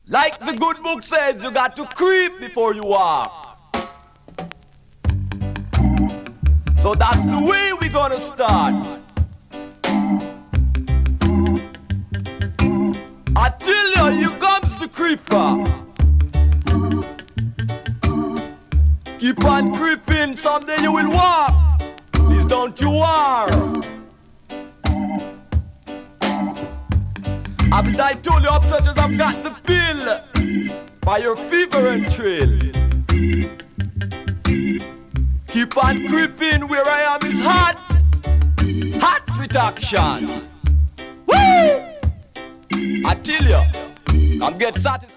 Like the good book says, you got to creep before you walk. So that's the way we're gonna start. I tell you, here comes the creeper. Keep on creeping, someday you will walk. Please don't you worry. I told you upsetters I've got the pill by your fever and thrill. Keep on creeping, where I am is hot, hot with action. Woo! I tell you, come get satisfied.